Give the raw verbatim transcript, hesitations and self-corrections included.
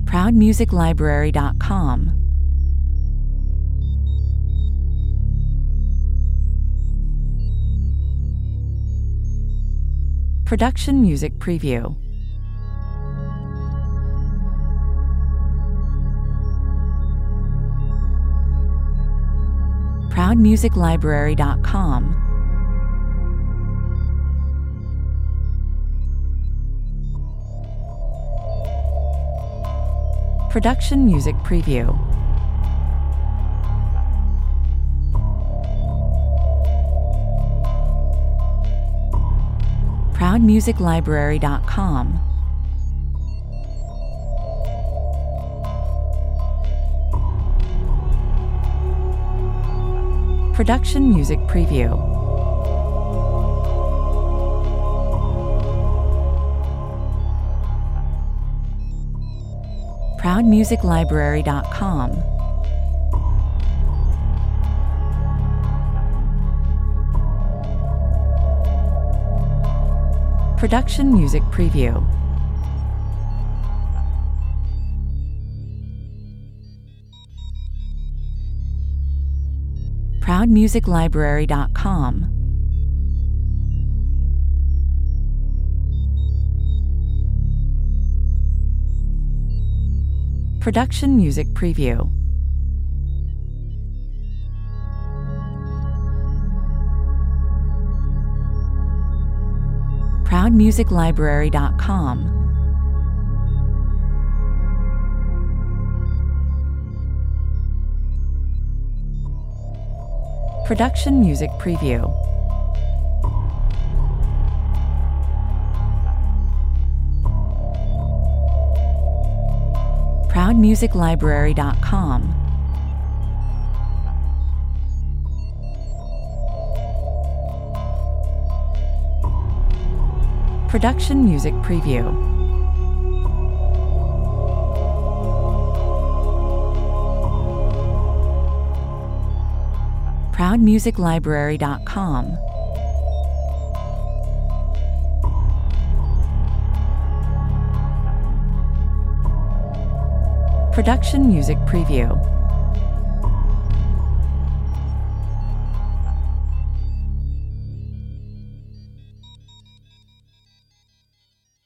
proud music library dot com. Production Music Preview. proud music library dot com. Production Music Preview. proud music library dot com. Production Music Preview. proud music library dot com. Production Music Preview. proud music library dot com. Production Music Preview. proud music library dot com. Production Music Preview. proud music library dot com. Production Music Preview. proud music library dot com. Production Music Preview.